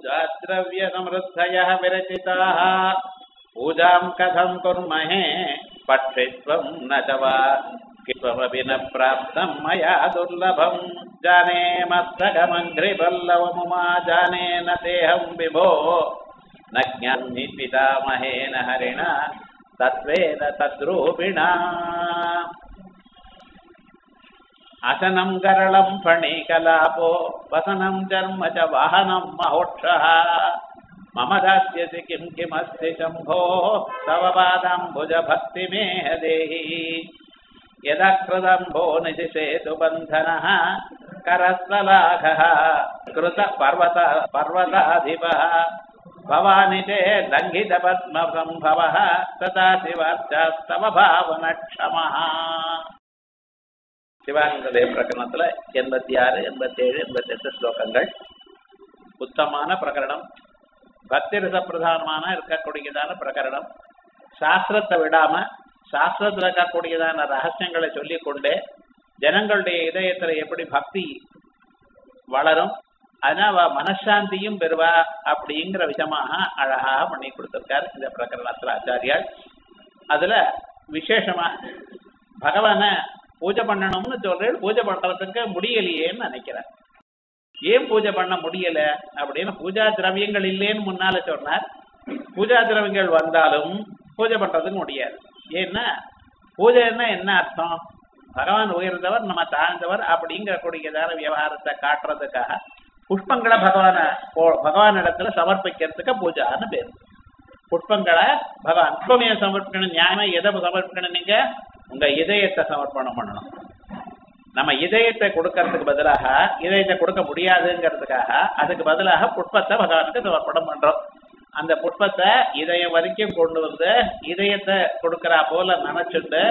पूजाद्रव्य समृद्धयः विरचिताः पूजां कथं कुर्महे पठित्वं न च वा कित्वमपि न प्राप्तं मया दुर्लभं जाने मस्तकमङ्घ्रिपल्लवमुमा जाने न तेऽहं विभो न ज्ञानि पितामहेन हरिणा तत्त्वेन तद्रूपिणा असनं गरलं फणीकलापो वसनं जन्म च वाहनं महोक्षः मम दास्यसि किं किमस्ति शम्भो तव पादाम्बुजभक्तिमेह देहि यदा कृदम्भो निशिसेतु बन्धनः करस्थलाघः कृतपर्वताधिपः भवानि ते लङ्घितपद्मसम्भवः तथा शिवार्चास्तव भावनक्षमः சிவானந்ததேவ பிரகரணத்துல 86, 87, 88 ஸ்லோகங்கள். உத்தமான பிரகரணம், பக்தி ரச பிரதானமான இருக்கக்கூடியதான பிரகரணம். சாஸ்திரத்தை விடாம சாஸ்திரத்தில் இருக்கக்கூடியதான ரகசியங்களை சொல்லிக் கொண்டே ஜனங்களுடைய இதயத்துல எப்படி பக்தி வளரும், அதனால மனசாந்தியும் பெறுவா அப்படிங்கிற விதமாக அழகாக பண்ணி கொடுத்திருக்கார் இந்த பிரகரணத்துல ஆச்சாரியால். அதுல விசேஷமா பகவான பூஜை பண்ணணும்னு சொல்றேன், பூஜை பண்றதுக்கு முடியலையேன்னு நினைக்கிறேன். ஏன் பூஜை பண்ண முடியல அப்படின்னு பூஜா திரவியங்கள் இல்லைன்னு முன்னால சொன்னார். பூஜா திரவியங்கள் வந்தாலும் பூஜை பண்றதுக்கு முடியாது. ஏன்னா பூஜைன்னா என்ன அர்த்தம்? பகவான் உயர்ந்தவர், நம்ம தாழ்ந்தவர் அப்படிங்கிற கூடியதான விவகாரத்தை காட்டுறதுக்காக புஷ்பங்களை பகவான் இடத்துல சமர்ப்பிக்கிறதுக்கு பூஜான்னு பேர். புஷ்பங்களை பகவான் புஷ்பமையை சமர்ப்பிக்கணும். நியாயமா எதை சமர்ப்பிக்கணும்? நீங்க உங்க இதயத்தை சமர்ப்பணம் பண்ணணும். நம்ம இதயத்தை கொடுக்கறதுக்கு பதிலாக, இதயத்தை கொடுக்க முடியாதுங்கிறதுக்காக அதுக்கு பதிலாக புஷ்பத்தை பகவானுக்கு சமர்ப்பணம் பண்றோம். அந்த புஷ்பத்தை இதயம் வரைக்கும் கொண்டு வந்து இதயத்தை கொடுக்கறா போல நினைச்சுட்டு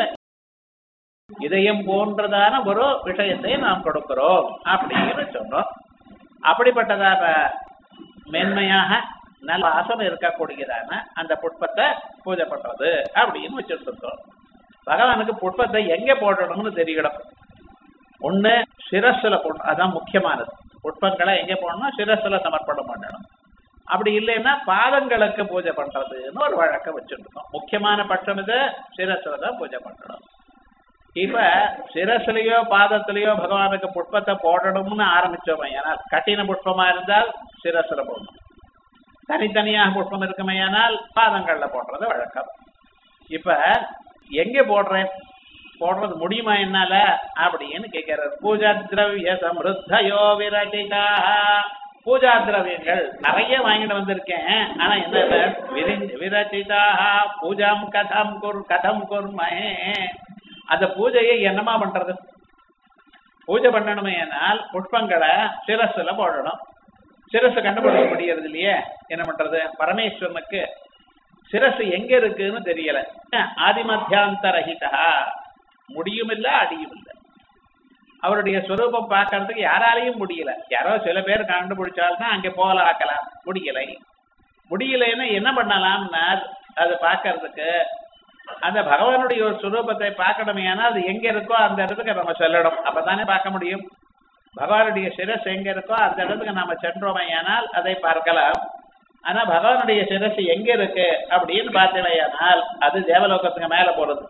இதயம் போன்றதான ஒரு விஷயத்தை நாம் கொடுக்கிறோம் அப்படின்னு சொன்னோம். அப்படிப்பட்டதான மென்மையாக நல்ல வாசம் இருக்கக்கூடியதான அந்த புஷ்பத்தை பூஜை பண்றது அப்படின்னு வச்சுட்டு இருக்கோம். பகவானுக்கு புஷ்பத்தை எங்க போடணும்னு தெரியணும். ஒண்ணு சிரஸ்ல போடணும், அதான் முக்கியமானது. புஷ்பங்களை எங்க போடணும்? சிரஸ்ல சமர்ப்பணம் பண்ணணும். அப்படி இல்லைன்னா பாதங்களுக்கு பூஜை பண்றதுன்னு ஒரு வழக்கம் வச்சுருக்கோம். முக்கியமான பட்சம் இது சிரஸ்ல தான் பூஜை பண்ணணும். இப்ப சிரஸ்லயோ பாதத்திலேயோ பகவானுக்கு புஷ்பத்தை போடணும்னு ஆரம்பிச்சோம். ஏன்னா கட்டின புஷ்பமா இருந்தால் சிரஸ்ல போடணும், தனித்தனியாக புஷ்பம் இருக்குமையானால் பாதங்கள்ல போடுறது வழக்கம். இப்ப எங்க போடுறது முடியுமா என்னால அப்படின்னு கேட்கிறார். பூஜா திரவிய சம்ருத்தயோ விரட்டிதா. பூஜா திரவியங்கள் நிறைய வாங்கிட்டு வந்திருக்கேன், ஆனா என்ன விரட்டிதா பூஜாம் கதம் குர்மஹே. அந்த பூஜையை என்னமா பண்றது? பூஜை பண்ணணுமே ஆனால் புஷ்பங்களை சிரஸ்ல போடணும். சிரஸ் கண்டுபிடிக்க முடியறது இல்லையே, என்ன பண்றது? பரமேஸ்வரனுக்கு சிரசு எங்க இருக்குன்னு தெரியல. ஆதிமத்தியாந்தரஹிதா, முடியும் இல்ல அடியும் இல்லை. அவருடைய ஸ்வரூபம் பார்க்கறதுக்கு யாராலையும் முடியல. யாரோ சில பேர் கண்டுபிடிச்சால்தான் அங்கே போகலாம், முடியலைன்னா என்ன பண்ணலாம்னா அதை பார்க்கறதுக்கு அந்த பகவானுடைய ஒரு ஸ்வரூபத்தை பார்க்கணுமே. ஆனால் அது எங்க இருக்கோ அந்த இடத்துக்கு நம்ம செல்லணும், அப்பதானே பார்க்க முடியும். பகவானுடைய சிரஸ் எங்க இருக்கோ அந்த இடத்துக்கு நம்ம சென்றோமே ஆனால் அதை பார்க்கலாம். ஆனா பகவானுடைய சிரசு எங்க இருக்கு அப்படின்னு பார்த்தீங்கன்னா அது தேவலோகத்துக்கு மேல போறது.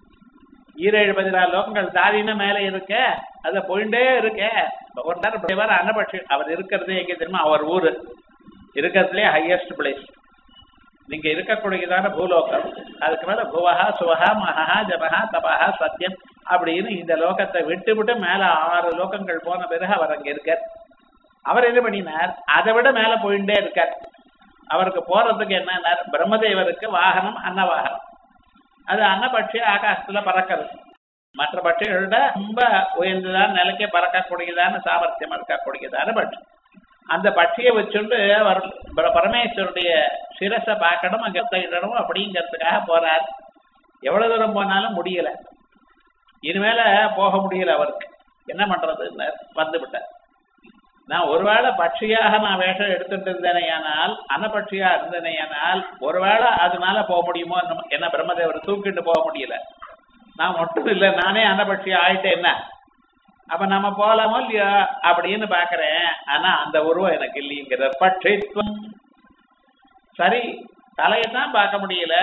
17 லோகங்கள் தாரின மேல இருக்க, அத போயிட்டே இருக்க. ஒரு நேரம் அன்னபட்சி அவர் இருக்கிறது எங்க தெரியுமா? அவர் ஊரு இருக்கிறதுலே ஹையஸ்ட் பிளேஸ். நீங்க இருக்கக்கூடியதான பூலோகம், அதுக்கு மேல புவஹா சுவஹா மகா ஜபஹா தபஹா சத்தியம் அப்படின்னு இந்த லோகத்தை விட்டு மேல 6 லோகங்கள் போன பிறகு அவர் அங்க இருக்கார். அவர் என்ன பண்ணினார்? அதை விட மேல போயிட்டே இருக்கார். அவருக்கு போறதுக்கு என்ன? பிரம்மதேவருக்கு வாகனம் அன்னவாகனம். அது அன்னபட்சி ஆகாசத்துல பறக்கிறது. மற்ற பட்சிகளோட ரொம்ப உயர்ந்துதான் நிலைக்க பறக்கக்கூடியதான சாமர்த்தியம் இருக்கக்கூடியதான பட்சி. அந்த பட்சியை வச்சுட்டு அவர் பரமேஸ்வருடைய சிரசை பார்க்கணும், அங்க இடணும் அப்படிங்கிறதுக்காக போறார். எவ்வளவு தூரம் போனாலும் முடியல. இனிமேல போக முடியல. அவருக்கு என்ன பண்றதுன்னு வந்து விட்டார். நான் ஒருவேளை பட்சியாக நான் வேஷம் எடுத்துட்டு இருந்தேனையானால், அன்னபட்சியா இருந்தேனையானால் ஒருவேளை அதனால போக முடியுமோ என்ன? பிரம்மதேவர் தூக்கிட்டு போக முடியல. நான் மட்டும் இல்லை, நானே அன்னபட்சியா ஆயிட்டேன். என்ன அப்ப நம்ம போலாமோ இல்லையோ அப்படின்னு பாக்குறேன். ஆனா அந்த உருவம் எனக்கு இல்லைங்கிற பட்சித்வம். சரி, தலையத்தான் பார்க்க முடியல,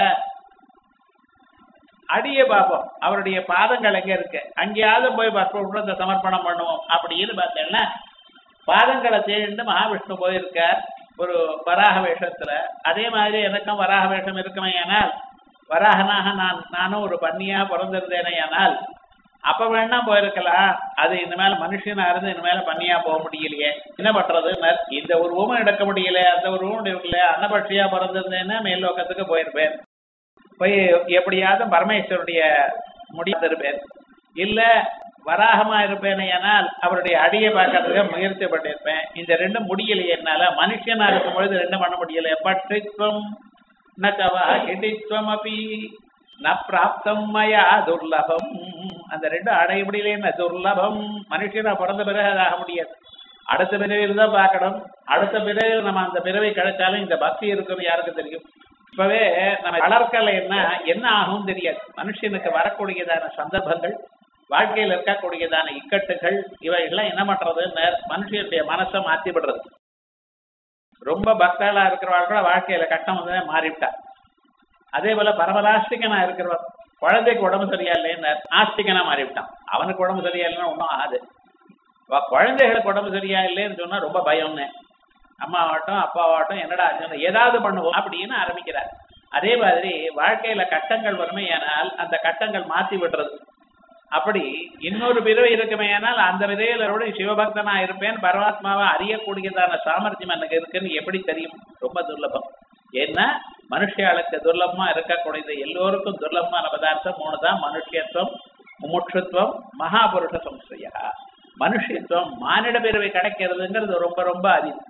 அடிய பார்ப்போம், அவருடைய பாதங்கள் எங்க இருக்கு, அங்கேயாவது போய் பஸ்மத்தை சமர்ப்பணம் பண்ணுவோம் அப்படின்னு பார்த்தேன்னா பாதங்களை தேடிட்டு மகாவிஷ்ணு போயிருக்கார் ஒரு வராக வேஷத்துல. அதே மாதிரி எனக்கும் வராக வேஷம் இருக்குமே ஆனால், வராகனாக நானும் ஒரு பன்னியா பிறந்திருந்தேனே ஆனால் அப்ப வேணா போயிருக்கலாம். அது இனிமேல மனுஷனா இருந்து இனிமேல பன்னியா போக முடியலையே, என்ன பண்றது, இந்த ஒரு உருவம் எடுக்க முடியல, அந்த ஒரு உருவம் எடுக்கல, அன்னபட்சியா பிறந்திருந்தேன்னா மேல் லோகத்துக்கு போயிருப்பேன், போய் எப்படியாவது பரமேஸ்வருடைய முடிந்திருப்பேன். இல்ல வராகமா இருப்பேனே ஆனால் அவருடைய அடியை பார்க்கறதுக்கு முயற்சி பண்ணியிருப்பேன். இந்த ரெண்டும் முடியலையே என்னால, மனுஷனா இருக்கும் பொழுது ரெண்டும் பண்ண முடியல. பட்சித்வம் நவா கிடித்வம் அப்படி ந பிராப்தம் மயா துர்லபம். அந்த ரெண்டும் அடைய முடியல, துர்லபம். மனுஷனா பிறந்த பிறகு அது ஆக முடியாது, அடுத்த பிறவியில் தான் பார்க்கணும். அடுத்த பிறவியில் நம்ம அந்த பிறவை கிடைச்சாலும் இந்த பக்தி இருக்குன்னு யாருக்கு தெரியும்? இப்பவே நம்ம வளர்க்கல என்ன ஆகும் தெரியாது. மனுஷனுக்கு வரக்கூடியதான சந்தர்ப்பங்கள், வாழ்க்கையில் இருக்கக்கூடியதான இக்கட்டுகள், இவைகள்லாம் என்ன பண்றதுன்னு மனுஷனுடைய மனசை மாற்றி விடுறது. ரொம்ப பக்தர்களா இருக்கிறவர்கள் வாழ்க்கையில கட்டம் வந்து மாறிவிட்டா. அதே போல பரமராஷ்டிகனா இருக்கிறவர் குழந்தைக்கு உடம்பு சரியா இல்லைன்னு ஆஸ்திகனா மாறிவிட்டான். அவனுக்கு உடம்பு சரியா இல்லைன்னா ஒன்றும் ஆகாது. குழந்தைகளுக்கு உடம்பு சரியா இல்லைன்னு சொன்னா ரொம்ப பயம்னு, அம்மாவாட்டும் அப்பாவாட்டும் என்னடா ஏதாவது பண்ணுவோம் அப்படின்னு ஆரம்பிக்கிறார். அதே மாதிரி வாழ்க்கையில கட்டங்கள் வறுமையானால் அந்த கட்டங்கள் மாற்றி விடுறது. அப்படி இன்னொரு பிறவை இருக்குமே ஆனால் அந்த விதையிலோட சிவபக்தனா இருப்பேன், பரமாத்மாவை அறியக்கூடியதான சாமர்த்தியம் எனக்கு இருக்குன்னு எப்படி தெரியும்? ரொம்ப துர்லபம். ஏன்னா மனுஷியாளுக்கு துர்லபமா இருக்கக்கூடியது, எல்லோருக்கும் துர்லபமான பதார்த்தம் மூணு தான்: மனுஷத்துவம், முமுட்சுத்துவம், மகாபுருஷ சம்சயா. மனுஷத்துவம் மானிட பிறவை கிடைக்கிறதுங்கிறது ரொம்ப ரொம்ப அதிகம்.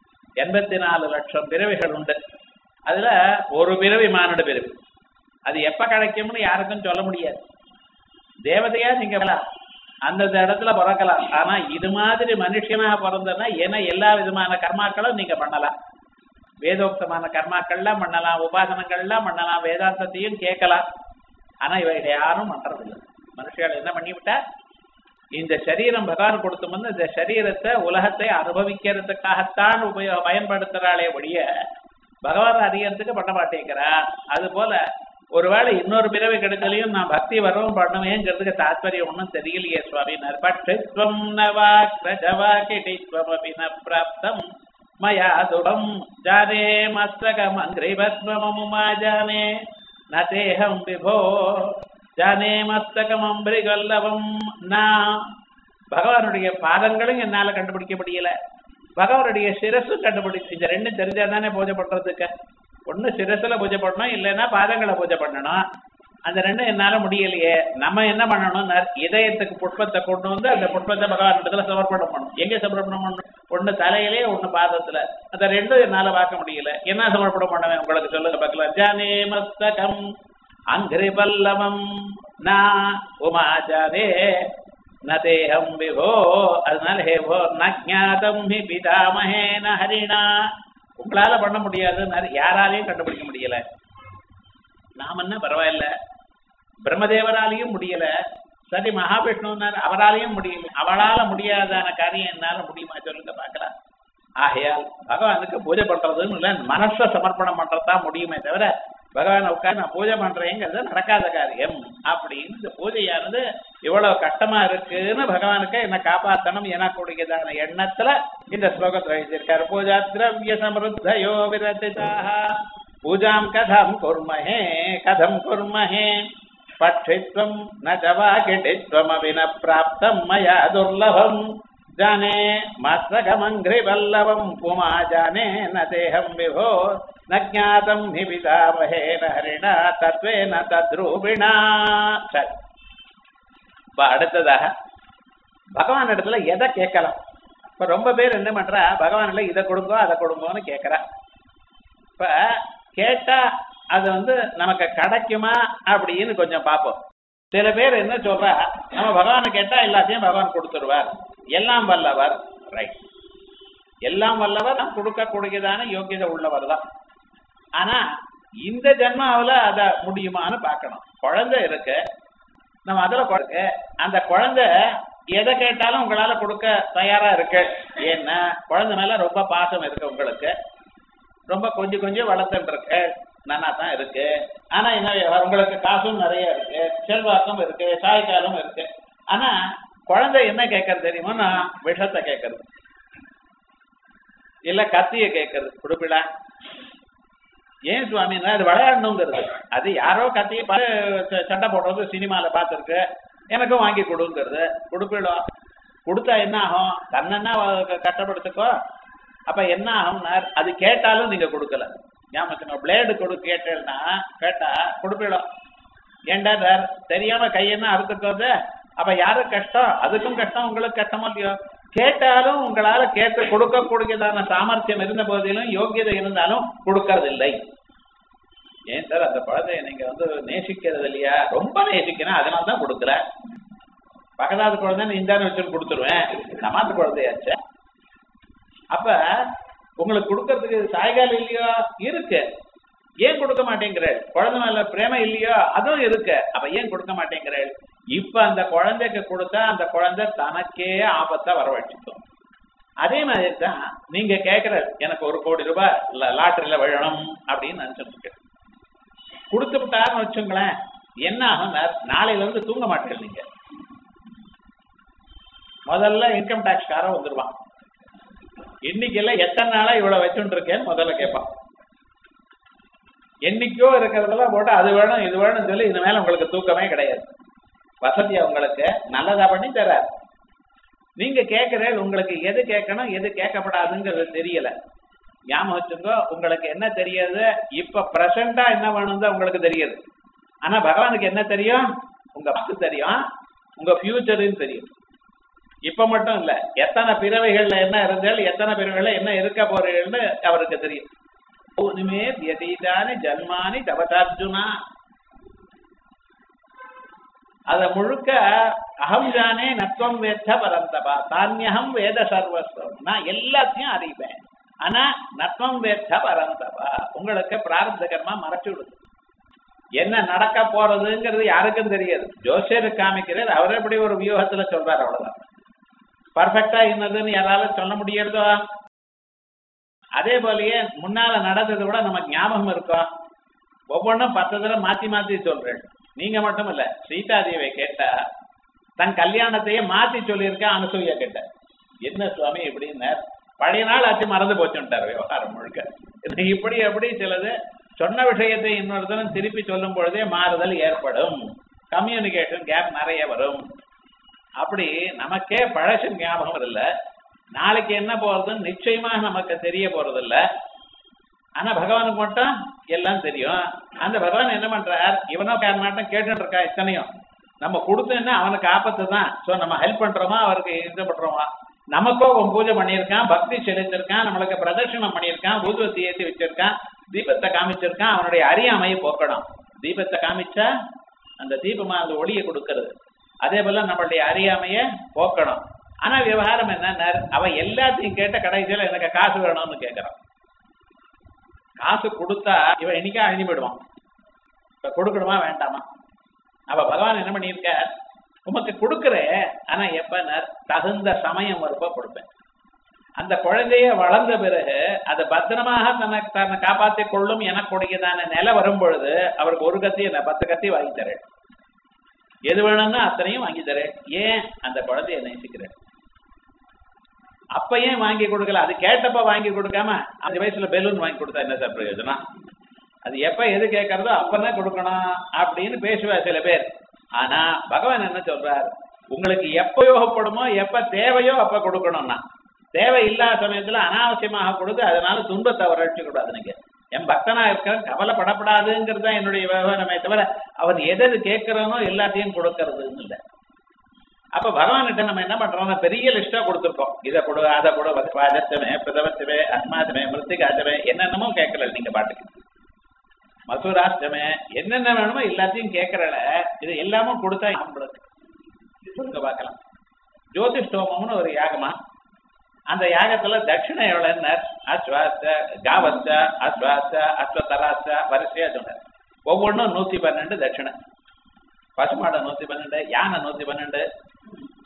84 லட்சம் பிறவைகள் உண்டு. அதுல ஒரு பிறவி மானிட பிறவி. அது எப்ப கிடைக்கும்னு யாருக்கும் சொல்ல முடியாது. தேவதையா நீங்க அந்தந்த இடத்துல பிறக்கலாம். ஆனா இது மாதிரி மனுஷனாக பிறந்தனா ஏன்னா எல்லா விதமான கர்மாக்களும் நீங்க பண்ணலாம். வேதோக்தமான கர்மாக்கள்லாம் பண்ணலாம், உபாசனங்கள்லாம் பண்ணலாம், வேதாந்தத்தையும் கேட்கலாம். ஆனா இவைகளை யாரும் பண்றதில்லை. மனுஷர்கள் என்ன பண்ணிவிட்டா, இந்த சரீரம் பகவான் கொடுத்தோம்னு இந்த சரீரத்தை உலகத்தை அனுபவிக்கிறதுக்காகத்தான் பயன்படுத்துறாளே ஒழிய பகவான் அறியறதுக்கு பண்ண மாட்டேங்கிறா. அது போல ஒருவேளை இன்னொரு பிறவை கிடைச்சாலையும் நான் பக்தி வரவும் பண்ணுவேங்கிறதுக்கு தாத்பரியம் ஒன்றும் தெரியலையே சுவாமினார். பட்சித்வம் நவா கிரஜவா கிடித்வம் அபி ந பிராப்தம் மயா துடம் ஜானே மஸ்தகம் அங்கிரிபத்மமுமா ஜானே நதேஹம் விபோ ஜானே மஸ்தகம் அம்பிரிகல்லவம். நான் பகவானுடைய பாதங்களும் என்னால கண்டுபிடிக்க முடியல, பகவானுடைய சிரசும் கண்டுபிடிச்சு. இந்த ரெண்டும் தெரிஞ்சாதானே பூஜை பண்றதுக்கு. ஒண்ணு சிரசுல பூஜை பண்ணணும், இல்லைன்னா பாதங்களை பூஜை பண்ணணும். அந்த ரெண்டும் என்னால முடியலையே. நம்ம என்ன பண்ணணும், இதயத்துக்கு புஷ்பத்தை கொண்டு வந்து அந்த புஷ்பத்தை பகவான் இடத்துல சமர்ப்பணம் பண்ணணும். எங்க சமர்ப்பணம் பண்ணணும்? ஒண்ணு தலையிலே, ஒண்ணு பாதத்துல. அந்த ரெண்டும் என்னால பார்க்க முடியல. என்ன சமர்ப்பணம் பண்ணுவேன் உங்களுக்கு சொல்லுங்க பார்க்கலாம். ஜானே மஸ்தகம் அங்கிரி பல்லவம் நா உமா ஜானே நதேஹம் விபோ. அதனால ஹே போ நஜாதம் ஹி பிதாமஹேன ஹரிணா. உங்களால பண்ண முடியாதுன்னு யாராலையும் கண்டுபிடிக்க முடியல. நாம என்ன பரவாயில்ல, பிரம்மதேவராலையும் முடியல, சரி மகாவிஷ்ணுனார் அவராலையும் முடியல. அவளால முடியாதான காரியம் என்னால முடியுமா சொல்லுங்க பார்க்கலாம். ஆகையால் பகவானுக்கு பூஜை பண்றதுன்னு இல்லை, மனசை சமர்ப்பணம் பண்றதுதான் முடியுமே தவிர பகவானை உட்காந்து நான் பூஜை பண்றேங்கிறது நடக்காத காரியம். அப்படின்னு இந்த பூஜையானது இவ்வளவு கஷ்டமா இருக்குன்னு பகவானுக்கு என்ன காப்பாற்றணும் எனக்கூடியதான எண்ணத்துல இந்த ஸ்லோகத்துல எழுதியிருக்காரு. பூஜா திரவிய சமருத்தயோ விரதிதாக பூஜாம் கதம் குர்மஹே கதம் குர்மஹே பட்சித்வம் நவா கிடித்வம் அபி ந பிராப்தம் மயா துர்லபம் ஜானே மஸ்தகமங்கிரி வல்லவம் புமா ஜானே நதேஹம் விபோ நஜாதம் ஹி பிதாமஹேன ஹரிணா தத்வேன தத்ரூபிணா. சரி, இப்ப அடுத்ததாக பகவான் இடத்துல எதை கேட்கலாம்? இப்ப ரொம்ப பேர் என்ன பண்றா, பகவான்ல இதை கொடுங்கோ அதை கொடுங்கோன்னு கேட்கறா. இப்ப கேட்டா அது நமக்கு கிடைக்குமா அப்படின்னு கொஞ்சம் பார்ப்போம். சில பேர் என்ன சொல்றா, நம்ம பகவானை கேட்டா எல்லாத்தையும் பகவான் கொடுத்துருவார், எல்லாம் வல்லவர். ரைட், எல்லாம் வல்லவர் நாம் கொடுக்கக்கூடியதான யோகியதை உள்ளவர் தான். ஆனா இந்த ஜென்மாவில அத முடியுமான்னு பார்க்கணும். குழந்தை இருக்கு, நம்ம அதுல அந்த குழந்தை எதை கேட்டாலும் உங்களால கொடுக்க தயாரா இருக்கு. ஏன்னா குழந்தை மேல ரொம்ப பாசம் இருக்கு, உங்களுக்கு ரொம்ப கொஞ்சம் கொஞ்சம் வளர்த்துட்டு இருக்கு, நல்லா தான் இருக்கு. ஆனா என்ன, உங்களுக்கு காசும் நிறைய இருக்கு, செல்வாக்கும் இருக்கு, சாய்க்காலும் இருக்கு. ஆனா குழந்தை என்ன கேட்கறது தெரியுமா? விஷத்தை கேட்கறது, இல்ல கத்திய கேட்கறது. கொடுப்பிடா. ஏன் சுவாமின்னா அது விளையாடணுங்கிறது. அது யாரோ கத்திய சண்டை போடுறது சினிமால பார்த்துருக்கு, எனக்கும் வாங்கி கொடுங்கிறது. கொடுப்பிடும். கொடுத்தா என்ன ஆகும்? தன்னா கஷ்டப்படுத்துக்கோ. அப்ப என்ன ஆகும்னா அது கேட்டாலும் நீங்க கொடுக்கல. ஞாபகம், பிளேடு கேட்டேன்னா கேட்டா கொடுப்பிடும். ஏண்டா சார் தெரியாம கையென்ன அறுத்துக்கோது. அப்ப யாரும் கஷ்டம், அதுக்கும் கஷ்டம், உங்களுக்கு கஷ்டமா இல்லையோ? கேட்டாலும் உங்களால கேட்டு கொடுக்கக்கூடியதான சாமர்த்தியம் இருந்த போதிலும் யோகியதை இருந்தாலும் கொடுக்கறதில்லை. ஏன் சார் அந்த குழந்தைய நீங்க நேசிக்கிறது இல்லையா? ரொம்ப நேசிக்கிறேன், அதனால்தான் கொடுக்கல. பக்கத்தாது குழந்தை இந்தான்னு வச்சு கொடுத்துருவேன், சமாத்து குழந்தையாச்ச. அப்ப உங்களுக்கு கொடுக்கறதுக்கு சாய்காலம் இல்லையோ? இருக்கு. ஏன் கொடுக்க மாட்டேங்கிறேன்? குழந்தை மேல பிரேம இல்லையோ? அதுவும் இருக்கு. அப்ப ஏன் கொடுக்க மாட்டேங்கிறேன்? இப்ப அந்த குழந்தைக்கு கொடுத்தா அந்த குழந்தை தனக்கே ஆபத்தை வரவழைச்சிக்கும். அதே மாதிரி தான் நீங்க கேட்கிற எனக்கு 1 கோடி ரூபாய் லாட்டரியில விழணும் அப்படின்னு நினைச்சிட்டு கொடுத்து விட்டாருன்னு வச்சுங்களேன், என்ன ஆகும்? நாளையில இருந்து தூங்க மாட்டேன். நீங்க முதல்ல இன்கம் டாக்ஸ் காரன் வந்துருவான். இன்னைக்கு எல்லாம் எத்தனை நாளா இவ்வளவு வச்சுட்டு இருக்கேன்னு முதல்ல கேட்பான். என்னைக்கோ இருக்கிறதெல்லாம் போட்டு அது வேணும் இது வேணும்னு சொல்லி இது மேல உங்களுக்கு தூக்கமே கிடையாது. வசதியா உங்களுக்கு நல்லதா பண்ணி தரார். நீங்க கேட்கற உங்களுக்கு எது கேட்கணும் எது கேட்கப்படாதுங்கிறது தெரியல. ஞாபகம் வச்சுங்க, உங்களுக்கு என்ன தெரியாது? இப்ப பிரசண்டா என்ன வேணும்னு உங்களுக்கு தெரியுது. ஆனா பகவானுக்கு என்ன தெரியும்? உங்க பத்து தெரியும், உங்க ஃபியூச்சர்னு தெரியும். இப்ப மட்டும் இல்ல, எத்தனை பிறவைகள்ல என்ன இருந்தாலும் எத்தனை பிறவைகள்ல என்ன இருக்க போறீங்கன்னு அவருக்கு தெரியும். பூர்ணிமே வியதீதானி ஜன்மானி தவதார்ஜுனா. அத முழுக்க அகம் ஜானே நத்வம் வேத்த பரந்தபா தானியகம் வேத சர்வஸ்வம். நான் எல்லாத்தையும் அறிவேன், ஆனா நத்வம் வேத்த பரந்தபா. உங்களுக்கு பிராரப்த கர்மா மறைச்சு விடுது. என்ன நடக்க போறதுங்கிறது யாருக்கும் தெரியாது. ஜோசியருக்கு காமிக்கிறார், அவர் எப்படி ஒரு வியூகத்துல சொல்றாரு, அவ்வளவுதான். பர்ஃபெக்டா என்னதுன்னு யாராலும் சொல்ல முடியறதோ? அதே போலயே முன்னால நடந்தது கூட நமக்கு ஞாபகம் இருக்கும். ஒவ்வொன்றும் 10 தடவை மாத்தி மாத்தி சொல்றேன். நீங்க மட்டும் இல்ல, சீதாதேவியை கேட்டா தன் கல்யாணத்தையே மாத்தி சொல்லியிருக்கா. அனுசூயா கேட்ட, என்ன சுவாமி இப்படின்னு பழைய நாள் ஆச்சு மறந்து போச்சுட்டார் விவகாரம் முழுக்க. இப்படி அப்படி சிலது சொன்ன விஷயத்தை இன்னொருத்தரும் திருப்பி சொல்லும் பொழுதே மாறுதல் ஏற்படும். கம்யூனிகேஷன் கேப் நிறைய வரும். அப்படி நமக்கே பழசு ஞாபகம் இல்லை, நாளைக்கு என்ன போறதுன்னு நிச்சயமாக நமக்கு தெரிய போறது இல்லை. ஆனா பகவானுக்கு மட்டும் எல்லாம் தெரியும். அந்த பகவான் என்ன பண்றார்? இவனோ காரணம் கேட்டுட்டு இருக்கா இத்தனையும். நம்ம கொடுத்தோன்னா அவனுக்கு ஆபத்து தான். ஸோ நம்ம ஹெல்ப் பண்றோமா, அவருக்கு இது பண்றோமா? நமக்கோ அவன் பூஜை பண்ணியிருக்கான், பக்தி செலுத்திருக்கான், நம்மளுக்கு பிரதட்சணம் பண்ணியிருக்கான், ஊதுவத்தி ஏற்றி வச்சிருக்கான், தீபத்தை காமிச்சிருக்கான். அவனுடைய அறியாமையை போக்கணும். தீபத்தை காமிச்சா அந்த தீபமா அந்த ஒளியை கொடுக்கறது. அதே போல நம்மளுடைய அறியாமைய போக்கணும். ஆனா விவகாரம் என்ன, அவன் எல்லாத்தையும் கேட்ட கடைசியில எனக்கு காசு வேணும்னு கேட்கறான். காசு கொடுத்தா இவன் என்னைக்கா அழிஞ்சு போயிடுவான். இப்ப கொடுக்கணுமா வேண்டாமா? அவ பகவான் என்ன பண்ணியிருக்க, உமக்கு கொடுக்குறேன், ஆனா எப்ப தகுந்த சமயம் வரப்ப கொடுப்பேன். அந்த குழந்தைய வளர்ந்த பிறகு அதை பத்திரமாக தன்னை காப்பாற்றிக் கொள்ளும் எனக்குடையதான நிலை வரும் பொழுது அவருக்கு 1 கத்தி 10 கத்தி வாங்கி தரேன். எது வேணும்னா அத்தனையும் வாங்கி தரேன். ஏன்? அந்த குழந்தைய நேசிக்கிறேன். அப்ப ஏன் வாங்கி கொடுக்கல? அது கேட்டப்ப வாங்கி கொடுக்காம 5 வயசுல பெலூன் வாங்கி கொடுத்தா என்ன சார் பிரயோஜனம்? அது எப்ப எது கேட்கறதோ அப்பதான் கொடுக்கணும் அப்படின்னு பேசுவார் சில பேர். ஆனா பகவான் என்ன சொல்றார்? உங்களுக்கு எப்ப யோகப்படுமோ எப்ப தேவையோ அப்ப கொடுக்கணும்னா, தேவை இல்லாத சமயத்துல அனாவசியமாக கொடுத்து அதனால துன்பத்தை வரட்சி கூடாது. நீங்க என் பக்தனா இருக்கிற கவலைப்படப்படாதுங்கிறது தான் என்னுடைய விவகாரமே தவிர அவன் எது கேட்கிறானோ எல்லாத்தையும் கொடுக்கறதுன்னு இல்லை. அப்ப பகவான்கிட்ட நம்ம என்ன பண்றோம்னா பெரிய லிஸ்டா கொடுத்துருக்கோம். இதை கொடு, அதை கொடு, வாஜத்தமே, பிரதவத்தமே, அஸ்மாதமே, மிருத்திகாச்சமே, என்னென்னமோ கேட்கல. நீங்க பாட்டுக்கு மசூராஷ்டமே என்னென்ன வேணுமோ எல்லாத்தையும் கேட்கறல. இது எல்லாமும் கொடுத்தா கொடுக்க பார்க்கலாம். ஜோதிஷ்டோமம்னு ஒரு யாகமா, அந்த யாகத்துல தட்சிணை எவ்வளவு? அஸ்வாச காவச்ச அஸ்வாச அஸ்வதராச வரிசையா சொன்னார். ஒவ்வொன்றும் 112 தட்சிணை. பசுமாடை 112, யானை 112.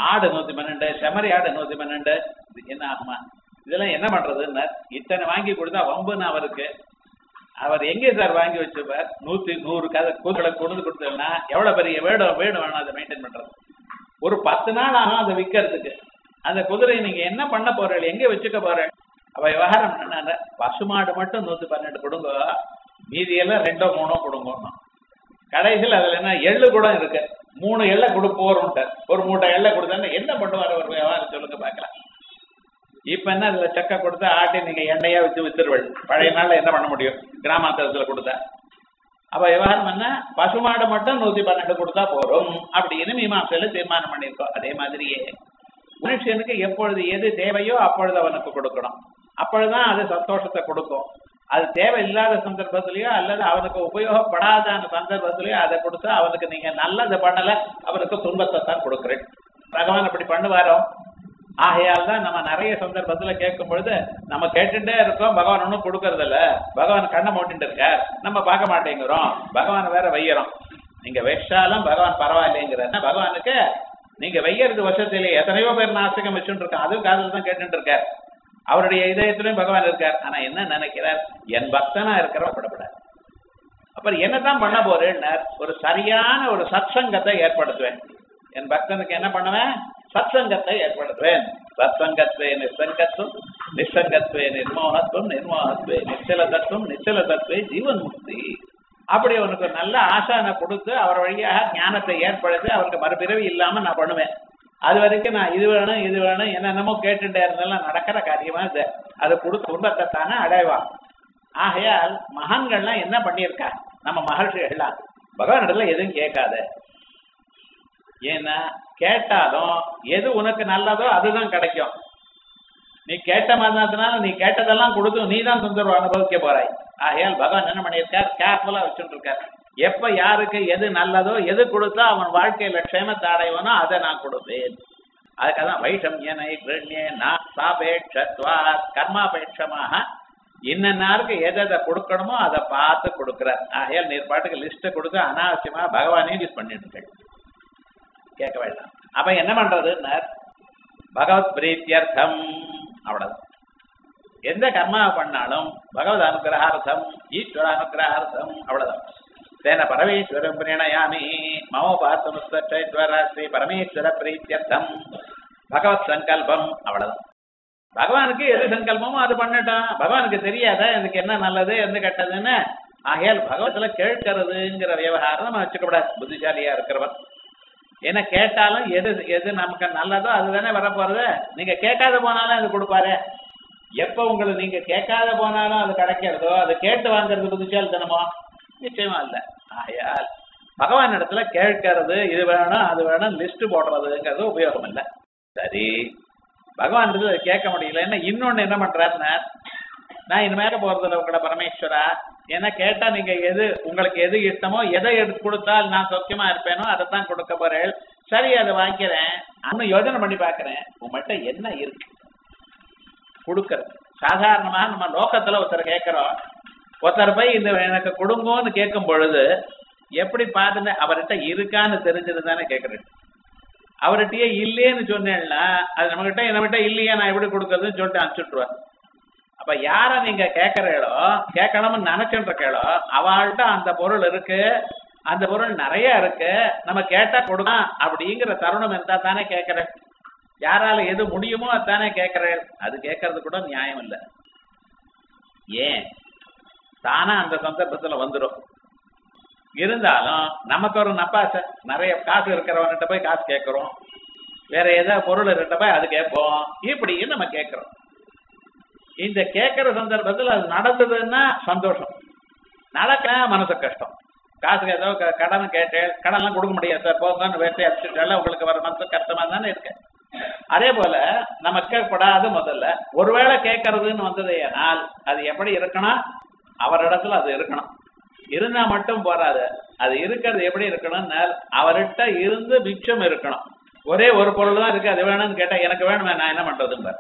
ஆடு 112, செமரி ஆடு 112, என்ன ஆகுமா? இதெல்லாம் என்ன பண்றதுன்னு இத்தனை வாங்கி கொடுத்தா வம்புன்னு அவருக்கு. அவர் எங்கே சார் வாங்கி வச்சுப்பார்? 100 கூதலை கொண்டு கொடுத்தோம்னா எவ்வளவு பெரிய வேணும் வேணும் அதை மெயின்டைன் பண்றது. ஒரு 10 நாள் ஆகும் அதை விற்கிறதுக்கு. அந்த குதிரையை நீங்க என்ன பண்ண போறீங்க, எங்கே வச்சுக்க போறேன்? அவ விவகாரம் என்ன, பசுமாடு மட்டும் 112 கொடுங்க, மீதியெல்லாம் 2 3 கொடுங்க. கடைசியில் அதுல என்ன எள்ளு கூட இருக்கு, 3 எள்ளை கொடுப்போருன்ட்டு ஒரு மூட்டை எள்ளை கொடுத்தா என்ன பண்ணுவார் ஒரு விவகாரம் சொல்லுங்க பார்க்கலாம். இப்ப என்ன அதுல சக்கை கொடுத்தா ஆட்டி நீங்க எண்ணெயா வச்சு வித்துருவள். பழைய நாள்ல என்ன பண்ண முடியும் கிராமாந்தரத்துல கொடுத்தா? அப்ப விவகாரம் என்ன, பசுமாடு மட்டும் 112 கொடுத்தா போறோம் அப்படின்னு மீமாசையில தீர்மானம் பண்ணியிருக்கோம். அதே மாதிரியே மனுஷனுக்கு எப்பொழுது எது தேவையோ அப்பொழுது அவனுக்கு கொடுக்கணும். அப்பொழுதுதான் அது சந்தோஷத்தை கொடுக்கும். அது தேவையில்லாத சந்தர்ப்பத்திலயோ அல்லது அவனுக்கு உபயோகப்படாத சந்தர்ப்பத்திலயோ அதை கொடுத்தா அவனுக்கு நீங்க நல்லது பண்ணல, அவனுக்கு துன்பத்தை தான் கொடுக்குறேன். பகவான் அப்படி பண்ணுவாரோ? ஆகையால் தான் நம்ம நிறைய சந்தர்ப்பத்துல கேட்கும் பொழுது நம்ம கேட்டுட்டே இருக்கோம், பகவான் ஒன்றும் கொடுக்கறது இல்ல, பகவான் கண்ணை மூட்டிட்டு இருக்கார், நம்ம பார்க்க மாட்டேங்கிறோம், பகவான் வேற வைக்கிறோம். நீங்க வச்சாலும் பகவான் பரவாயில்லைங்கிற பகவானுக்கு நீங்க வைக்கிறது வருஷத்திலே எத்தனையோ பேர் நாஸ்திகம் வச்சுட்டு இருக்கான், அதுவும் காதல் தான் கேட்டுட்டு இருக்கார். அவருடைய இதயத்திலையும் பகவான் இருக்கார். ஆனா என்ன நினைக்கிறார், என் பக்தனா இருக்கிறவன் படப்படாது. அப்புறம் என்னதான் பண்ண போறேன்னு ஒரு சரியான ஒரு சத்சங்கத்தை ஏற்படுத்துவேன். என் பக்தனுக்கு என்ன பண்ணுவேன், சத்சங்கத்தை ஏற்படுத்துவேன். சத்சங்கத்வே நிசங்கத்துவம், நிசங்கத்வே நிர்மோகத்துவம், நிர்மோகத்வே நிச்சலதத்துவம், நிச்சலதத்வே ஜீவன் முக்தி. அப்படி அவனுக்கு நல்ல ஆசானை கொடுத்து அவர் வழியாக ஞானத்தை ஏற்படுத்தி அவருக்கு மறுபிறவி இல்லாம நான் பண்ணுவேன். அது வரைக்கும் நான் இது வேணும் இது வேணும் என்னென்னமோ கேட்டுட்டே இருந்தாலும் நடக்கிற காரியமா இது. அது கொடுத்து துன்பத்தை தானே அடைவான். ஆகையால் மகான்கள்லாம் என்ன பண்ணியிருக்கா, நம்ம மகர்ஷிகள்லாம் பகவான் இடத்துல எதுவும் கேட்காத. ஏன்னா கேட்டாலும் எது உனக்கு நல்லதோ அதுதான் கிடைக்கும். நீ கேட்ட மாதிரினால நீ கேட்டதெல்லாம் கொடுத்து நீ தான் தொந்தரவு அனுபவிக்க போறாய். ஆகையால் பகவான் என்ன பண்ணியிருக்கார், கேர்ஃபுல்லா வச்சுட்டு இருக்கார். எப்ப யாருக்கு எது நல்லதோ எது கொடுத்தா அவன் வாழ்க்கையில க்ஷேமத்தை அடைவனோ அதை நான் கொடுப்பேன். அதுக்காகதான் வைஷம்யனை சாபேட்சத்வாத் கர்மாபேட்சமாக இன்னருக்கு எதை கொடுக்கணுமோ அதை பார்த்து கொடுக்குறார். ஆகையால் நீர் பாட்டுக்கு லிஸ்ட்டை கொடுத்து அனாவசியமா பகவானே யூஸ் பண்ணிட்டு கேட்க வேண்டாம். அப்ப என்ன பண்றதுன்னு பகவத் பிரீத்தியர்த்தம் அவ்வளவுதான். எந்த கர்மா பண்ணாலும் பகவத் அனுகிரகார்த்தம், ஈஸ்வர அனுகிரகார்த்தம் அவ்வளவுதான். தேன பரமேஸ்வரம் பிரணயாமி மமோபாத்தமுஸ்வர ஸ்ரீ பரமேஸ்வர பிரீத்தியர்த்தம் பகவத் சங்கல்பம் அவ்வளவுதான். பகவானுக்கு எது சங்கல்பமோ அது பண்ணட்டும். பகவானுக்கு தெரியாத எனக்கு என்ன நல்லது எந்த கெட்டதுன்னு. ஆகையால் பகவத்துல கேட்கறதுங்கிற விவகாரம் நம்ம வச்சுக்கூடாது புத்திசாலியா இருக்கிறவன். ஏன்னா கேட்டாலும் எது எது நமக்கு நல்லதோ அதுதானே வரப்போறது. நீங்க கேட்காத போனாலும் அது கொடுப்பாரு. எப்ப உங்களை நீங்க கேட்காத போனாலும் அது கிடைக்கிறதோ அது கேட்டு வாங்குறது புத்திசாலித்தனமோ? நிச்சயமா இல்லை. ஆகையால் பகவான் இடத்துல கேட்கறது இது வேணும் அது வேணும் லிஸ்ட் போடுறதுங்கிறது உபயோகம் இல்லை. சரி, பகவான் இடத்துல கேட்க முடியல. என்ன இன்னொன்னு என்ன பண்றாருன்னா, நான் இனிமேல போறதில்ல உங்களோட பரமேஸ்வரா, ஏன்னா கேட்டா நீங்க எது உங்களுக்கு எது இஷ்டமோ எதை எடுத்து கொடுத்தால் நான் சௌக்கியமா இருப்பேனோ அதைத்தான் கொடுக்க போறேன். சரி அதை வாங்கிக்கிறேன், இன்னும் யோஜனை பண்ணி பாக்குறேன் உங்கள்கிட்ட என்ன இருக்கு கொடுக்கறது. சாதாரணமாக நம்ம லோகத்துல ஒருத்தர் கேட்கிறோம், ஒருத்தர் போய் இந்த எனக்கு கொடுங்கோன்னு கேட்கும் பொழுது எப்படி பார்த்துன்னு அவர்கிட்ட இருக்கான்னு தெரிஞ்சது தானே கேட்கறேன். அவர்கிட்டயே இல்லையேன்னு சொன்னேன்னா அது நம்மகிட்ட இல்லையா நான் எப்படி கொடுக்கறதுன்னு சொல்லிட்டு அனுப்பிச்சுட்டுருவார். அப்ப யார நீங்க கேட்கறீங்களோ கேட்கணும்னு நினைச்சுட்டு இருக்கீங்களோ அவள்கிட்ட அந்த பொருள் இருக்கு, அந்த பொருள் நிறைய இருக்கு, நம்ம கேட்டா கொடுக்கலாம் அப்படிங்கிற தருணம் இருந்தா தானே கேட்கறேன். யாரால எது முடியுமோ அதுதானே கேட்கறேன். அது கேட்கறது கூட நியாயம் இல்லை. ஏன் தானா அந்த சந்தர்ப்பத்துல வந்துடும். இருந்தாலும் நமக்கு ஒரு நப்பாசை, நிறைய காசு இருக்கிறவன்கிட்ட போய் காசு கேட்கிறோம், வேற ஏதாவது பொருள் இருக்கிட்ட போய் அது கேட்போம், இப்படின்னு நம்ம கேட்கிறோம். இந்த கேட்கிற சந்தர்ப்பத்தில் அது நடந்ததுன்னா சந்தோஷம், நடக்க மனசு கஷ்டம். காசுக்கு ஏதோ கடன் கேட்டேன், கடன்லாம் கொடுக்க முடியாது சார் போங்கன்னு வேட்டை அடிச்சுட்டால உங்களுக்கு வர மனசு கஷ்டமா தானே இருக்கு. அதே போல நமக்கு படாது முதல்ல ஒருவேளை கேட்கறதுன்னு வந்தது ஏனால் அது எப்படி இருக்கணும், அவரிடத்துல அது இருக்கணும். இருந்தா மட்டும் போறாது, அது இருக்கிறது எப்படி இருக்கணும்னா அவர்கிட்ட இருந்து மிச்சம் இருக்கணும். ஒரே ஒரு பொருள் தான் இருக்கு, அது வேணும்னு கேட்டா எனக்கு வேணுமே நான் என்ன பண்றதுங்க.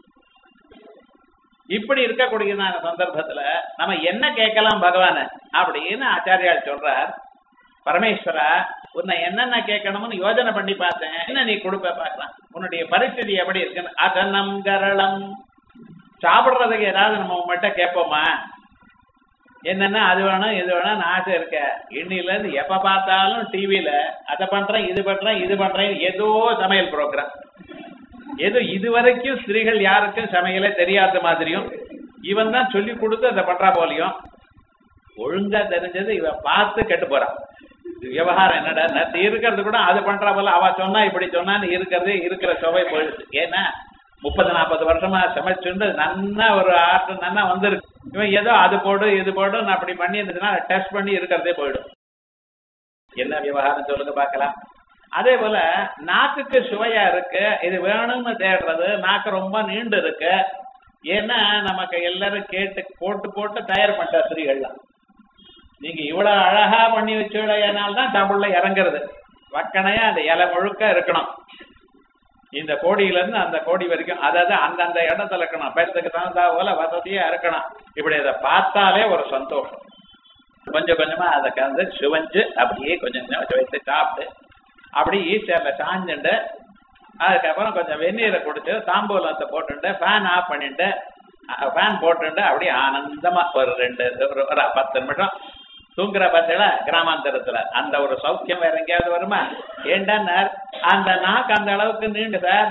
இப்படி இருக்கக்கூடிய சந்தர்ப்பத்துல நம்ம என்ன கேட்கலாம் பகவான அப்படின்னு ஆச்சாரியால் சொல்றார். பரமேஸ்வரா உன்னை என்னென்ன கேட்கணும்னு யோஜனை பண்ணி பார்த்தேன், என்ன நீ கொடுப்ப பார்க்கலாம். உன்னுடைய பரிஸ்திதி எப்படி இருக்குன்னு. அதனம் கரளம். சாப்பிடுறதுக்கு ஏதாவது நம்ம உங்கள்கிட்ட கேட்போமா? என்னன்னா அது வேணும் இது வேணும்னு ஆசை இருக்க. இன்னில இருந்து எப்ப பார்த்தாலும் டிவியில அதை பண்றேன் இது பண்றேன் இது பண்றேன், ஏதோ சமையல் ப்ரோக்ராம். ஏதோ இதுவரைக்கும் ஸ்திரீகள் யாருக்கும் சமையலே தெரியாத மாதிரியும் இவன் தான் சொல்லி கொடுத்து அதை பண்றா போலையும். ஒழுங்கா தெரிஞ்சது இவன் பார்த்து கெட்டு போறான். விவகாரம் என்னடா நேற்று இருக்கிறது கூட அது பண்றா போல, அவ சொன்னா இப்படி சொன்னான்னு இருக்கிறதே இருக்கிற சுவை போயிடுது. ஏன்னா 30-40 வருஷமா சமைச்சுண்டு நன்னா ஒரு ஆர்ட் நன்னா வந்துருக்கு. இவன் ஏதோ அது போடு இது போடு நான் அப்படி பண்ணி இருந்துச்சுன்னா டெஸ்ட் பண்ணி இருக்கிறதே போயிடும். என்ன விவகாரம் சொல்லுங்க பார்க்கலாம். அதே போல நாக்குக்கு சுவையா இருக்கு, இது வேணும்னு தேடுறது. நாக்கு ரொம்ப நீண்டு இருக்கு. ஏன்னா நமக்கு எல்லாரும் கேட்டு போட்டு போட்டு தயார் பண்ற ஸ்திரீகள்லாம். நீங்க இவ்வளவு அழகா பண்ணி வச்சுடையனால்தான் தமிழ்ல இறங்குறது. வக்கணையா அந்த இலை முழுக்க இருக்கணும். இந்த கோடியில இருந்து அந்த கோடி வரைக்கும், அதாவது அந்தந்த இடத்துல இருக்கணும். பேசுறதுக்கு தகுந்தா போல வசதியா இருக்கணும். இப்படி அதை பார்த்தாலே ஒரு சந்தோஷம். கொஞ்சம் கொஞ்சமா அதை கலந்து சுவைஞ்சு அப்படியே கொஞ்சம் கொஞ்சம் சுவைத்து சாப்பிட்டு அப்படி ஈஸ்டர்ல சாஞ்சுண்டு அதுக்கப்புறம் கொஞ்சம் வெந்நீரை குடிச்சு தாம்பூலத்தை போட்டுட்டு ஃபேன் ஆஃப் பண்ணிட்டு ஃபேன் போட்டுட்டு அப்படியே ஆனந்தமா ஒரு 10 நிமிஷம் தூங்குற பத்தில கிராமாந்தரத்துல அந்த ஒரு சௌக்கியம் வேற எங்கேயாவது வருமா? ஏண்டா அந்த நாக்கு அந்த அளவுக்கு நீண்டு சார்,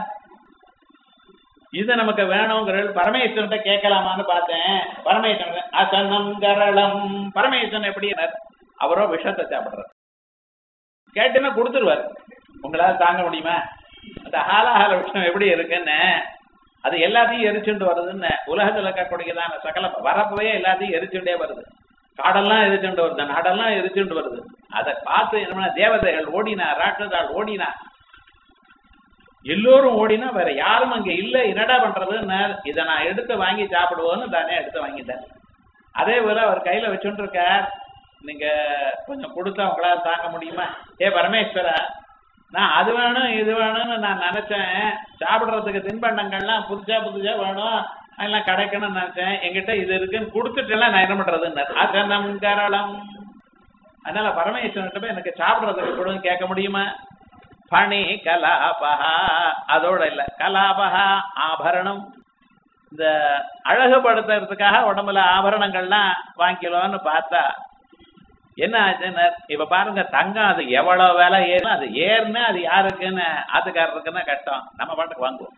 இது நமக்கு வேணுங்கிற பரமேஸ்வரன்ட்ட கேட்கலாமான்னு பார்த்தேன். பரமேஸ்வரன் அசனம் கரளம். பரமேஸ்வரன் எப்படி அவரோ விஷத்தை சாப்பிடுறார். கேட்டுன்னா கொடுத்துருவார். உங்களால தாங்க முடியுமா? அந்த ஹாலாஹால விஷயம் எப்படி இருக்குன்னு அது எல்லாத்தையும் எரிச்சுட்டு வருதுன்னு உலகத்துல இருக்கக்கூடியதான சகல வரப்பவே எல்லாத்தையும் எரிச்சுட்டே வருது. காடெல்லாம் எரிச்சுட்டு வருது, நாடெல்லாம் எரிச்சுட்டு வருது. அதை பார்த்து என்ன தேவதைகள் ஓடினா, ராட்சதாள் ஓடினா, எல்லோரும் ஓடினா வேற யாரும் அங்க இல்லை. என்னடா பண்றதுன்னு இதை நான் எடுத்து வாங்கி சாப்பிடுவோன்னு தானே எடுத்து வாங்கிட்டேன். அதே போல அவர் கையில வச்சுட்டு இருக்கார். நீங்க கொஞ்சம் கொடுத்தா உங்களால தாங்க முடியுமா? ஏ பரமேஸ்வரா, நான் அது வேணும் இது வேணும்னு நான் நினைச்சேன். சாப்பிடுறதுக்கு தின்பண்டங்கள்லாம் புதுசா புதுசா வேணும், அதெல்லாம் கிடைக்கணும்னு நினைச்சேன். என்கிட்ட இது இருக்குன்னு கொடுத்துட்டுலாம் நான் என்ன பண்றதுன்னு அதனம் கரளம். அதனால பரமேஸ்வரன் எனக்கு சாப்பிடுறதுக்கு கொடுன்னு கேட்க முடியுமா? பணி கலாபகா. அதோட இல்ல, கலாபகா ஆபரணம். இந்த அழகுபடுத்துறதுக்காக உடம்புல ஆபரணங்கள்லாம் வாங்கிக்கலாம்னு பார்த்தா என்ன ஆச்சுன்னு இப்ப பாருங்க, தங்கம் அது எவ்வளவு விலை ஏறும், அது ஏறுனா அது யாருக்குன்னு ஆத்துக்காரருக்குன்னா கஷ்டம், நம்ம பாட்டுக்கு வாங்குவோம்.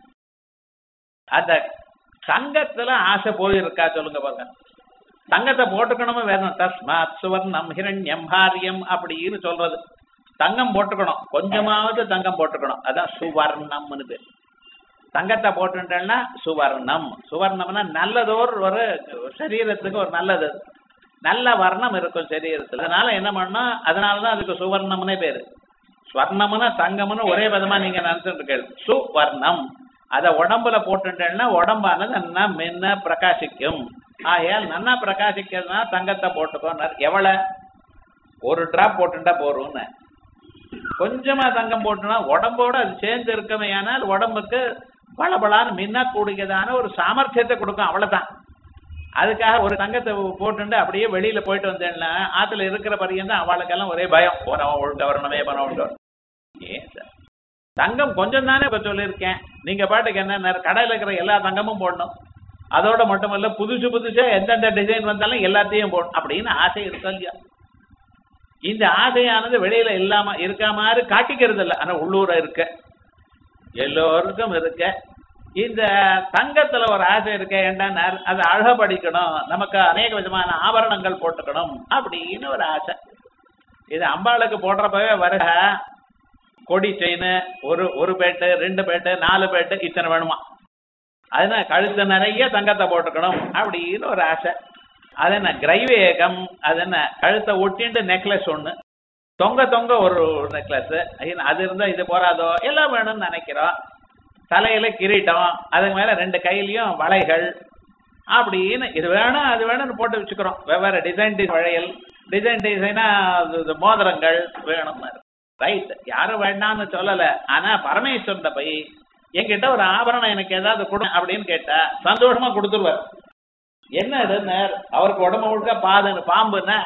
அந்த தங்கத்துல ஆசை போயிருக்கா சொல்லுங்க பாருங்க. தங்கத்தை போட்டுக்கணுமே வேணும். தஸ்மாத் சுவர்ணம் ஹிரண்யம் ஹாரியம் அப்படின்னு சொல்றது. தங்கம் போட்டுக்கணும், கொஞ்சமாவது தங்கம் போட்டுக்கணும். அதான் சுவர்ணம்னு பேர். தங்கத்தை போட்டுட்டேன்னா சுவர்ணம். சுவர்ணம்னா நல்லதோர் ஒரு சரீரத்துக்கு ஒரு நல்லது, நல்ல வர்ணம் இருக்கும் சரீரத்துல. அதனால என்ன பண்ணணும், அதனாலதான் அதுக்கு சுவர்ணம்னே பேரு. ஸ்வர்ணம்னா தங்கம்னு ஒரே விதமா நீங்க நினைச்சுட்டு இருக்கீங்க. சுவர்ணம் அத உடம்புல போட்டுட்டேன்னா உடம்பானது நன்னா மென்ன பிரகாசிக்கும். ஆயால் நன்னா பிரகாசிக்கிறதுனா தங்கத்தை போட்டுக்கோன்னார். எவ்வளவு? ஒரு டிராப் போட்டுட்டா போறோம்னு. கொஞ்சமா தங்கம் போட்டுனா உடம்போட அது சேர்ந்து இருக்கமே, ஆனால் உடம்புக்கு பளபளான்னு மின்ன கூடியதான ஒரு சாமர்த்தியத்தை கொடுக்கும், அவ்வளவுதான். அதுக்காக ஒரு தங்கத்தை போட்டுட்டு அப்படியே வெளியில போயிட்டு வந்தேன்னா ஆத்துல இருக்கிற பரியந்தான் அவளுக்கெல்லாம் ஒரே பயம், போனவன் ஒழுங்க வரணுமே பண்ண. ஏன் சார், தங்கம் கொஞ்சம் தானே இப்ப சொல்லியிருக்கேன். நீங்க பாட்டுக்கு என்ன கடையில இருக்கிற எல்லா தங்கமும் போடணும், அதோட மட்டுமல்ல புதுசு புதுசா எந்தெந்த டிசைன் வந்தாலும் எல்லாத்தையும் போடணும் அப்படின்னு ஆசை இருக்கா இல்லையா? இந்த ஆசையானது வெளியில இல்லாம இருக்க மாதிரி காட்டிக்கிறது இல்லை, ஆனா உள்ளூர இருக்க எல்லோருக்கும் இருக்க. இந்த தங்கத்துல ஒரு ஆசை இருக்க, ஏன்னா அதை அழகப்படிக்கணும், நமக்கு அநேக விதமான ஆபரணங்கள் போட்டுக்கணும் அப்படின்னு ஒரு ஆசை. இது அம்பாளுக்கு போடுறப்பவே வர கொடி செயின் ஒரு பேட்டு 2 பேட்டு 4 பேட்டு இத்தனை வேணுமா. அதுனா கழுத்து நிறைய தங்கத்தை போட்டுக்கணும் அப்படின்னு ஒரு ஆசை. அது என்ன கிரைவேகம், அது என்ன கழுத்தை ஒட்டிட்டு நெக்லஸ் ஒண்ணு, தொங்க தொங்க ஒரு நெக்லஸ், அது இருந்தா இது போறாதோ, எல்லாம் வேணும்னு நினைக்கிறோம். தலையில கிரீட்டம், அதுக்கு மேல 2 கையிலையும் வளைகள் அப்படின்னு இது வேணும் அது வேணும்னு போட்டு வச்சுக்கிறோம். வெவ்வேறு டிசைன் வளையல், டிசைன் டிசைனா மோதிரங்கள் வேணும். ரைட், யாரும் வேண்டாம்னு சொல்லல. ஆனா பரமேஸ்வரன் போய் என்கிட்ட ஒரு ஆபரணம் எனக்கு ஏதாவது கொடு அப்படின்னு கேட்டா சந்தோஷமா கொடுத்துருவார். என்ன இதுன்னு அவருக்கு உடம்பு முழுக்க பாம்புன்னா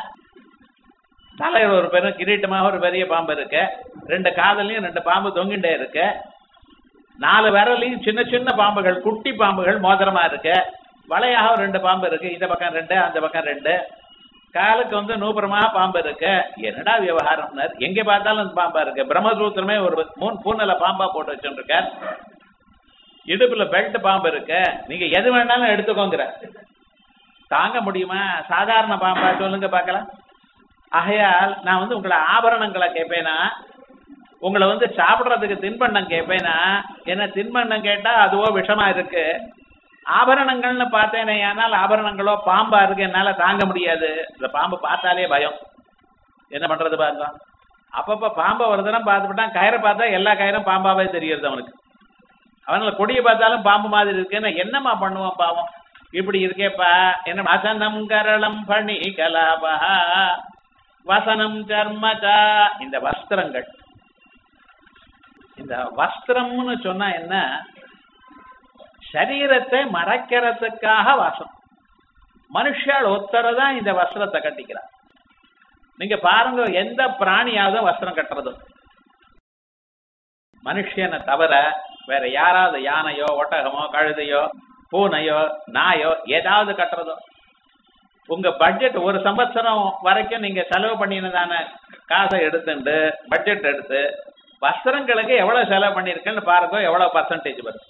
தலையில ஒரு பெரும் கிரீட்டமாக ஒரு பெரிய பாம்பு இருக்கு, 2 காதலையும் 2 பாம்பு தொங்கிட்டே இருக்கு. 4 விரலையும் சின்ன சின்ன பாம்புகள், குட்டி பாம்புகள் மோதிரமா இருக்கு. வளையாக 2 பாம்பு இருக்கு, இந்த பக்கம் 2 அந்த பக்கம் 2. காலுக்கு வந்து நூபுரமா பாம்பு இருக்கு. என்னடா விவகாரம்னு எங்க பார்த்தாலும் பாம்பா இருக்கு. பிரம்மசூத்திரமே ஒரு 3 பூனல பாம்பா போட்டு வச்சுருக்கார். இடுப்புல பெல்ட் பாம்பு இருக்கு. நீங்க எது வேணாலும் எடுத்துக்கோங்கிற. தாங்க முடியுமா? சாதாரண பாம்பா சொல்லுங்க பார்க்கலாம். ஆகையால் நான் வந்து உங்களை ஆபரணங்களை கேட்பேனா, உங்களை வந்து சாப்பிட்றதுக்கு தின்பண்டம் கேட்பேனா, என்ன தின்பண்டம் கேட்டா அதுவோ விஷமா இருக்கு. ஆபரணங்கள்னு பார்த்தேனே, ஆனால் ஆபரணங்களோ பாம்பா இருக்கு, என்னால தாங்க முடியாது. இந்த பாம்பு பார்த்தாலே பயம். என்ன பண்றது பாருங்க. அப்பப்ப பாம்பை ஒரு தினம் பார்த்துட்டான், கயிறை பார்த்தா எல்லா கயிறும் பாம்பாவே தெரியுது அவனுக்கு. அவங்கள கொடியை பார்த்தாலும் பாம்பு மாதிரி இருக்குன்னு என்னம்மா பண்ணுவான் பாவம். இப்படி இருக்கேப்பா. என்ன வசனம் கரளம் பணி கலாபா வசனம் சர்மச்சா. இந்த வஸ்திரங்கள், இந்த வஸ்திரம்னு சொன்னா என்ன, சரீரத்தை மறைக்கிறதுக்காக வாசம். மனுஷால் ஒத்தரதான் இந்த வஸ்திரத்தை கட்டிக்கிறார். நீங்க பாருங்க, எந்த பிராணியாவது வஸ்திரம் கட்டுறதும் மனுஷனை தவிர வேற யாராவது யானையோ ஒட்டகமோ கழுதையோ பூனையோ நாயோ ஏதாவது கட்டுறதோ. உங்க பட்ஜெட் ஒரு சம்பத்சரம் வரைக்கும் நீங்க செலவு பண்ணினதான காசை எடுத்துட்டு பட்ஜெட் எடுத்து வஸ்திரங்களுக்கு எவ்வளவு செலவு பண்ணிருக்கேன்னு பாருங்க, எவ்வளவு பர்சன்டேஜ் வரும்.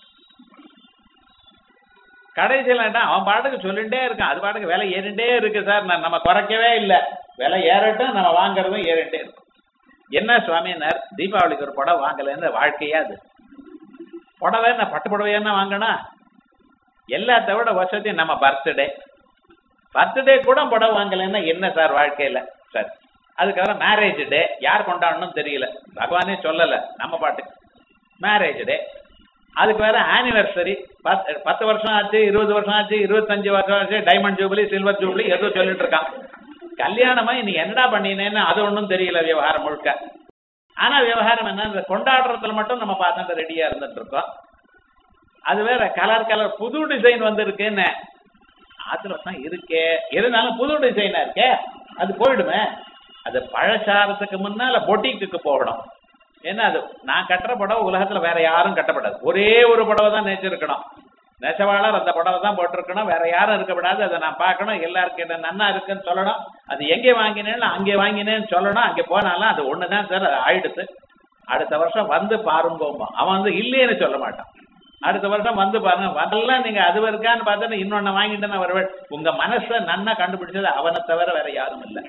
கடைசியில் அவன் பாட்டுக்கு சொல்லிட்டே இருக்கான், அது பாட்டுக்கு விலை ஏறிண்டே இருக்கு சார், நம்ம குறைக்கவே இல்லை, விலை ஏறட்டும், நம்ம வாங்குறதும் ஏறிட்டே இருக்கும். என்ன சுவாமினார், தீபாவளிக்கு ஒரு புடவை வாங்கலைன்னு வாழ்க்கையா? அது புடவை நான் பட்டு புடவையா வாங்கினா எல்லாத்த விட வசதி நம்ம பர்த்டே கூட புடவை வாங்கலைன்னா என்ன சார் வாழ்க்கையில சார். அதுக்கப்புறம் மேரேஜ் டே யார் கொண்டாடணும் தெரியல, பகவானே சொல்லலை, நம்ம பாட்டுக்கு மேரேஜ் டே. அதுக்கு வேற ஆனிவர்சரி, 10 வருஷம் ஆச்சு, 20 வருஷம் ஆச்சு, 25 வருஷம் ஆச்சு, டைமண்ட் ஜூபிலி சில்வர் ஜூபிலி ஏதோ சொல்லிட்டு இருக்கான். கல்யாணமா நீ என்னடா பண்ணினேன்னு அது ஒன்றும் தெரியல விவகாரம் முழுக்க. ஆனா விவகாரம் என்ன, இந்த கொண்டாடுறதுல மட்டும் நம்ம பார்த்து ரெடியா இருந்துட்டு இருக்கோம். அது வேற கலர் புது டிசைன் வந்து இருக்குன்னு ஆத்துல தான் இருக்கே, இருந்தாலும் புது டிசைனா இருக்கே, அது போயிடுமே. அது பழச்சாரத்துக்கு முன்னால பொட்டிக்கு போகணும். ஏன்னா அது நான் கட்டுற புடவை உலகத்துல வேற யாரும் கட்டப்படாது. ஒரே ஒரு புடவை தான் நெச்சிருக்கணும், நெசவாளர் அந்த புடவை தான் போட்டிருக்கணும், வேற யாரும் இருக்கப்படாது. அதை நான் பார்க்கணும், எல்லாருக்கும் என்ன நன்னா இருக்குன்னு சொல்லணும். அது எங்கே வாங்கினேன்னு அங்கே வாங்கினேன்னு சொல்லணும். அங்கே போனாலும் அது ஒண்ணுதான் சார், அது ஆயிடுத்து. அடுத்த வருஷம் வந்து பாருங்கோமா. அவன் வந்து இல்லையேன்னு சொல்ல மாட்டான். அடுத்த வருஷம் வந்து பாருங்க, வரலாம் நீங்க அது இருக்கான்னு பார்த்தா இன்னொன்னு வாங்கிட்டு வருவேன். உங்க மனசை நன்னா கண்டுபிடிச்சது அவனை தவிர வேற யாரும் இல்லை.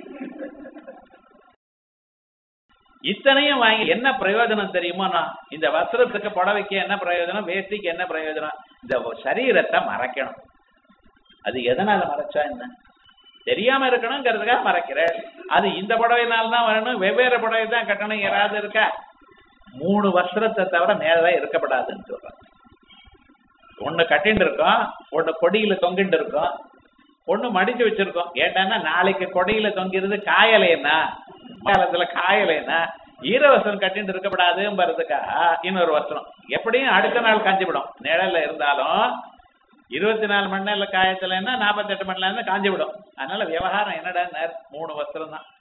இத்தனையும் வாங்கி என்ன பிரயோஜனம் தெரியுமோ? இந்த வஸ்திரத்துக்கு புடவைக்கு என்ன பிரயோஜனம், வேஷ்டிக்கு என்ன பிரயோஜனம்? இந்த சரீரத்தை மறைக்கணும். அது எதனால மறைச்சா என்ன தெரியாம இருக்கணுங்கிறதுக்காக மறைக்கிறேன். அது இந்த புடவைனால்தான் வரணும், வெவ்வேறு புடவை தான் கட்டணம் யாராவது இருக்கா? 3 வஸ்திரத்தை தவிர மேலதான் இருக்கப்படாதுன்னு சொல்றேன். ஒண்ணு கட்டின்னு இருக்கோம், ஒண்ணு கொடியில தொங்கிட்டு இருக்கோம், ஒண்ணு மடிச்சு வச்சிருக்கோம். ஏட்டான்னா நாளைக்கு கொடியில தொங்கிறது காயலைன்னா, காலத்துல காயலைன்னா ஈரவசனம் கட்டிட்டு இருக்கப்படாதுங்கிறதுக்காக இன்னொரு வஸ்திரம். எப்படியும் அடுத்த நாள் காஞ்சிவிடும். நிழல்ல இருந்தாலும் 24 மணி நேரம் காயத்துலன்னா 48 மணி நேரம் காஞ்சிவிடும். அதனால விவகாரம் என்னடா, 3 வஸ்திரம் தான்.